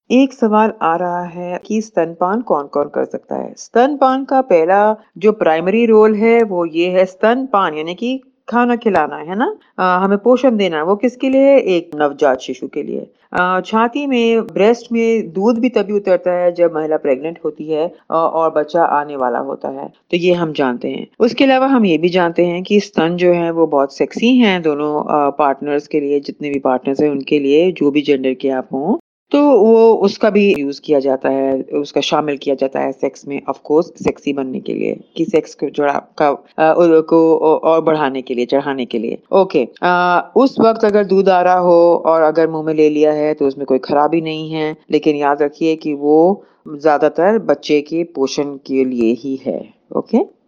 एक सवाल आ रहा है कि स्तनपान कौन-कौन कर सकता है? स्तनपान का पहला जो प्राइमरी रोल है वो ये है स्तनपान यानी कि खाना खिलाना, है ना? हमें पोषण देना, वो किसके लिए है? एक नवजात शिशु के लिए। छाती में ब्रेस्ट में दूध भी तभी उतरता है जब महिला प्रेग्नेंट होती है और बच्चा आने वाला होता है, तो ये हम जानते हैं। उसके अलावा हम ये भी जानते हैं कि स्तन जो हैं वो बहुत सेक्सी हैं दोनों पार्टनर्स के लिए, जितने भी पार्टनर्स हैं उनके लिए, जो भी जेंडर के आप हों। तो वो उसका भी यूज़ किया जाता है, उसका शामिल किया जाता है सेक्स में ऑफ़ कोर्स सेक्सी बनने के लिए कि सेक्स को जो आपका को और बढ़ाने के लिए, चढ़ाने के लिए। ओके उस वक़्त अगर दूध आ रहा हो और अगर मुँह में ले लिया है तो उसमें कोई खराबी नहीं है, लेकिन याद रखिए कि वो ज़्यादातर बच्चे के पोषण के लिए ही है। ओके?